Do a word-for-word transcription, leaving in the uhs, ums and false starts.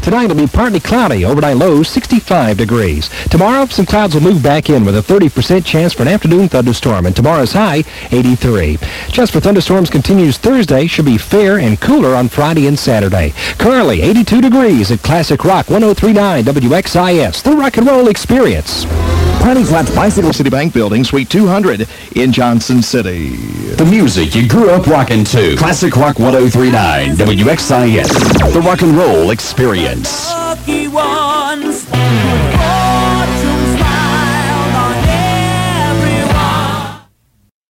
Tonight it'll be partly cloudy, overnight low sixty-five degrees. Tomorrow, some clouds will move back in with a thirty percent chance for an afternoon thunderstorm, and tomorrow's high, eighty-three. Just for thunderstorms continues Thursday, should be fair and cooler on Friday and Saturday. Currently, eighty-two degrees at Classic Rock one oh three point nine W X I S, the rock and roll experience. Piney Flats Bicycle City Bank Building, Suite two hundred in Johnson City. The music you grew up rocking to. Classic Rock one oh three point nine W X I S, the rock and roll experience.